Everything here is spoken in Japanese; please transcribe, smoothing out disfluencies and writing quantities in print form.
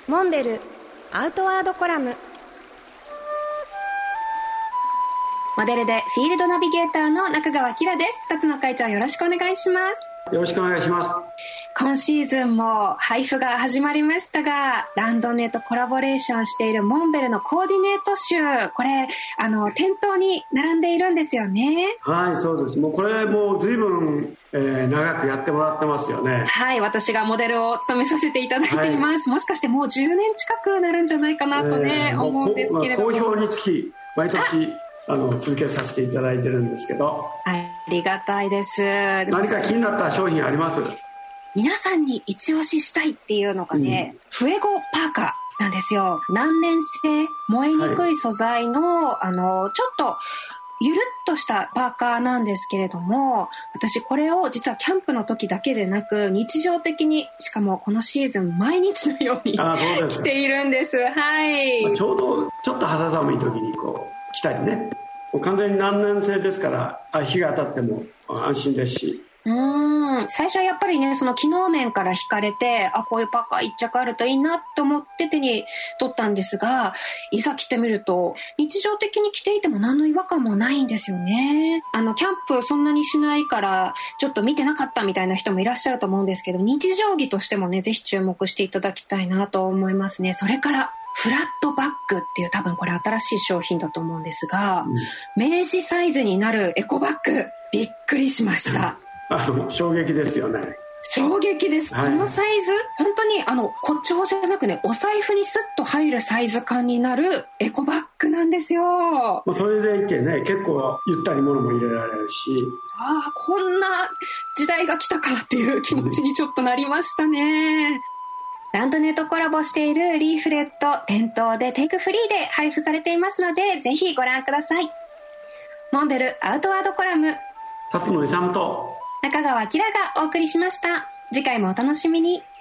モンベルアウトワードコラム。モデルでフィールドナビゲーターの中川きらです。辰野会長、よろしくお願いします。 よろしくお願いします。 今シーズンも配布が始まりましたが、ランドネとコラボレーションしているモンベルのコーディネート集、これ店頭に並んでいるんですよね。 はい、そうです。もうこれもう随分、長くやってもらってますよね。 はい、私がモデルを務めさせていただいています、はい、もしかしてもう10年近くなるんじゃないかなとね、思うんですけれども、 好評につき毎年続けさせていただいてるんですけど、 ありがたいです。 何か気になった商品あります？ 皆さんに一押ししたいっていうのがね、フエゴパーカーなんですよ。難燃性、燃えにくい素材の、ちょっとゆるっとしたパーカーなんですけれども、私これを実はキャンプの時だけでなく日常的に、しかもこのシーズン毎日のように着ているんです。はい、ちょうどちょっと肌寒い時に着たりね、もう完全に難燃性ですから日が当たっても安心ですし、 最初はやっぱりね、その機能面から惹かれて、こういうパーカー一着あるといいなと思って手に取ったんですが、いざ着てみると日常的に着ていても何の違和感もないんですよね。キャンプそんなにしないからちょっと見てなかったみたいな人もいらっしゃると思うんですけど、日常着としてもね、ぜひ注目していただきたいなと思いますね。それからフラットバッグっていう、多分これ新しい商品だと思うんですが、明治サイズになるエコバッグ、びっくりしました。 衝撃ですよね。 衝撃です、はい、このサイズ本当に誇張じゃなくね、お財布にスッと入るサイズ感になるエコバッグなんですよ。 それでいてね、結構ゆったり物も入れられるし、 こんな時代が来たかっていう気持ちにちょっとなりましたね。ランドネとコラボしているリーフレット、店頭でテイクフリーで配布されていますので、ぜひご覧ください。モンベルアウトワードコラム、 辰野勇と中川きらがお送りしました。次回もお楽しみに。